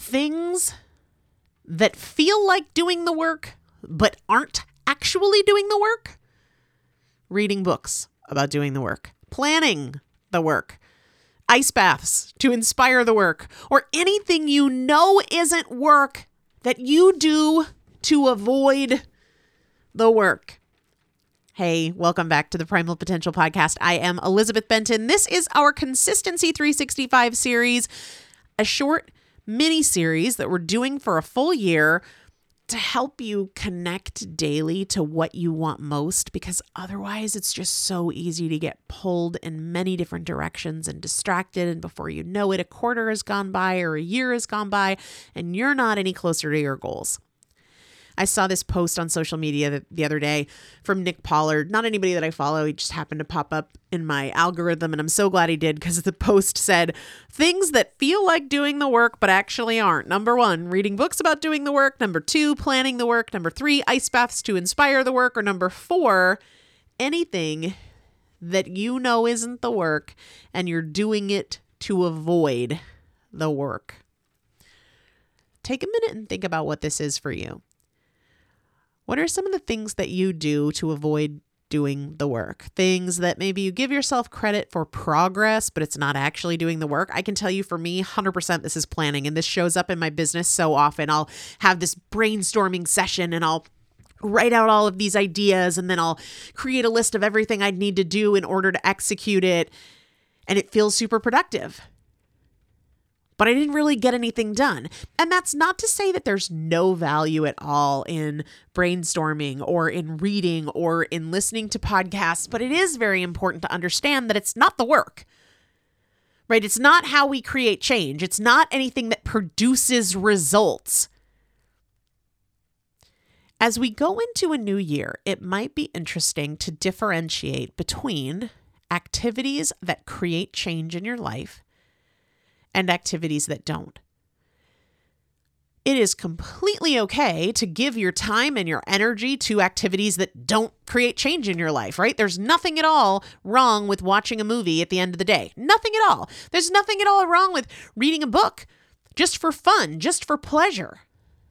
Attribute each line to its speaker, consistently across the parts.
Speaker 1: things that feel like doing the work, but aren't actually doing the work. Reading books about doing the work, planning the work, ice baths to inspire the work, or anything you know isn't work that you do to avoid the work. Hey, welcome back to the Primal Potential Podcast. I am Elizabeth Benton. This is our Consistency 365 series, a short mini series that we're doing for a full year to help you connect daily to what you want most, because otherwise it's just so easy to get pulled in many different directions and distracted. And before you know it, a quarter has gone by or a year has gone by and you're not any closer to your goals. I saw this post on social media the other day from Nick Pollard, not anybody that I follow. He just happened to pop up in my algorithm, and I'm so glad he did, because the post said, things that feel like doing the work but actually aren't. Number 1, reading books about doing the work. Number 2, planning the work. Number 3, ice baths to inspire the work. Or number 4, anything that you know isn't the work and you're doing it to avoid the work. Take a minute and think about what this is for you. What are some of the things that you do to avoid doing the work? Things that maybe you give yourself credit for progress, but it's not actually doing the work. I can tell you, for me, 100% this is planning, and this shows up in my business so often. I'll have this brainstorming session and I'll write out all of these ideas, and then I'll create a list of everything I'd need to do in order to execute it. And it feels super productive, but I didn't really get anything done. And that's not to say that there's no value at all in brainstorming or in reading or in listening to podcasts, but it is very important to understand that it's not the work, right? It's not how we create change. It's not anything that produces results. As we go into a new year, it might be interesting to differentiate between activities that create change in your life and activities that don't. It is completely okay to give your time and your energy to activities that don't create change in your life, right? There's nothing at all wrong with watching a movie at the end of the day. Nothing at all. There's nothing at all wrong with reading a book just for fun, just for pleasure.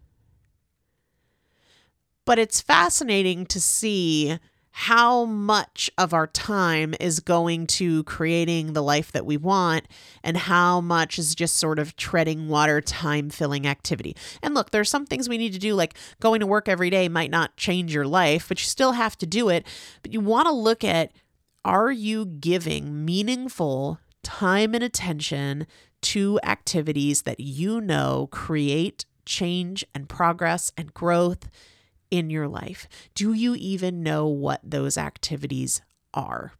Speaker 1: But it's fascinating to see how much of our time is going to creating the life that we want and how much is just sort of treading water, time-filling activity. And look, there's some things we need to do, like going to work every day might not change your life, but you still have to do it. But you want to look at, are you giving meaningful time and attention to activities that you know create change and progress and growth in your life? Do you even know what those activities are?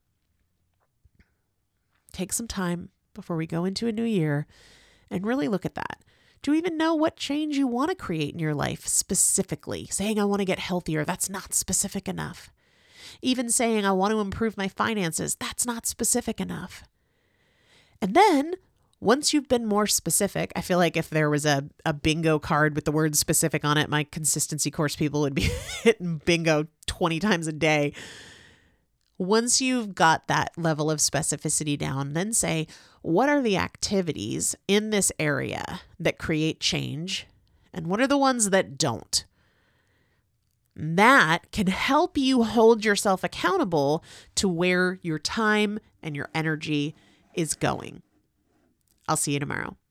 Speaker 1: Take some time before we go into a new year and really look at that. Do you even know what change you want to create in your life specifically? Saying I want to get healthier, that's not specific enough. Even saying I want to improve my finances, that's not specific enough. And then once you've been more specific, I feel like if there was a bingo card with the word specific on it, my consistency course people would be hitting bingo 20 times a day. Once you've got that level of specificity down, then say, what are the activities in this area that create change? And what are the ones that don't? That can help you hold yourself accountable to where your time and your energy is going. I'll see you tomorrow.